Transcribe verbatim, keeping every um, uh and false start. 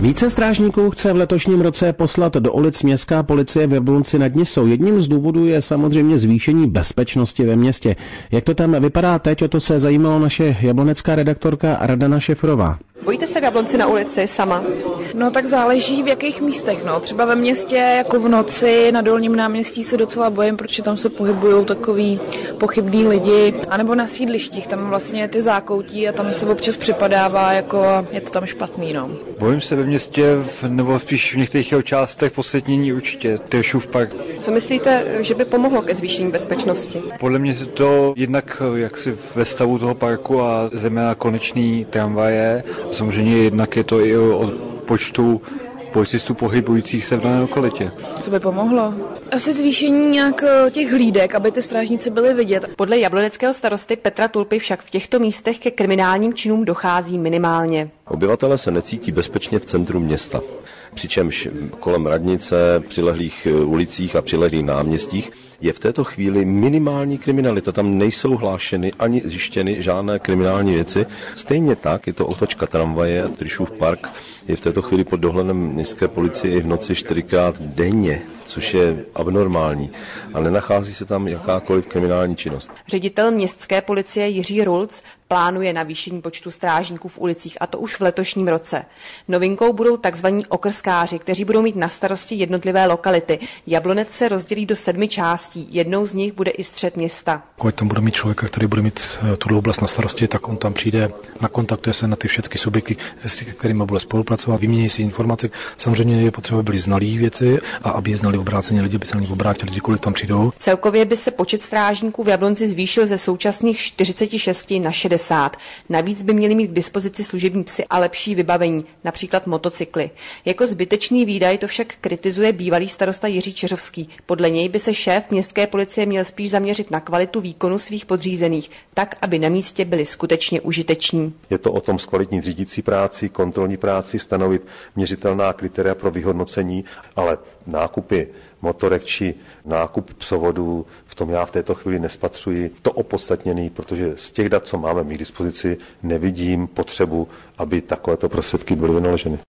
Více strážníků chce v letošním roce poslat do ulic městská policie v Jablonci nad Nisou. Jedním z důvodů je samozřejmě zvýšení bezpečnosti ve městě. Jak to tam vypadá teď, o to se zajímala naše jablonecká redaktorka Radana Šefrová. Bojíte se v Jablonci na ulici sama? No tak záleží v jakých místech, no. Třeba ve městě jako v noci na Dolním náměstí se docela bojím, protože tam se pohybují takový pochybní lidi, anebo na sídlištích, tam vlastně ty zákoutí a tam se občas připadává, jako je to tam špatný, no. Bojím se ve městě, v, nebo spíš v některých jeho částech posvětnění určitě, Tyršův park. Co myslíte, že by pomohlo ke zvýšení bezpečnosti? Podle mě se to jednak jaksi ve stavu toho parku a zejména konečný tramvaje. Samozřejmě jednak je to i o počtu policistů pohybujících se v dané lokalitě. Co by pomohlo? Asi zvýšení nějak těch hlídek, aby ty strážníci byli vidět. Podle jabloneckého starosty Petra Tulpy však v těchto místech ke kriminálním činům dochází minimálně. Obyvatelé se necítí bezpečně v centru města, přičemž kolem radnice, přilehlých ulicích a přilehlých náměstích je v této chvíli minimální kriminalita. Tam nejsou hlášeny ani zjištěny žádné kriminální věci. Stejně tak je to otočka tramvaje a Tyršův park je v této chvíli pod dohledem městské policie i v noci čtyřikrát denně, což je abnormální. A nenachází se tam jakákoliv kriminální činnost. Ředitel městské policie Jiří Rulc plánuje navýšení počtu strážníků v ulicích, a to už v letošním roce. Novinkou budou takzvaní okrskáři, kteří budou mít na starosti jednotlivé lokality. Jablonec se rozdělí do sedmi částí. Jednou z nich bude i střed města. Pokud tam bude mít člověka, který bude mít tuto oblast na starosti, tak on tam přijde, nakontaktuje se na ty všechny subjekty, s kterými bude spolupracovat, vymění si informace. Samozřejmě je potřeba, aby byli znalí věci a aby je znali obráceně lidi, by se na nich obrátili, kdykoliv tam přijdou. Celkově by se počet strážníků v Jablonci zvýšil ze současných čtyřicet šest na šedesát. Navíc by měli mít k dispozici služební psy a lepší vybavení, například motocykly. Jako zbytečný výdaj to však kritizuje bývalý starosta Jiří Čeřovský. Podle něj by se šéf městské policie měl spíš zaměřit na kvalitu výkonu svých podřízených, tak, aby na místě byli skutečně užiteční. Je to o tom zkvalitnit řídící práci, kontrolní práci, stanovit měřitelná kritéria pro vyhodnocení, ale nákupy motorek či nákup psovodů, v tom já v této chvíli nespatřuji to opodstatněný, protože z těch dat, co máme my k dispozici, nevidím potřebu, aby takovéto prostředky byly vynaloženy.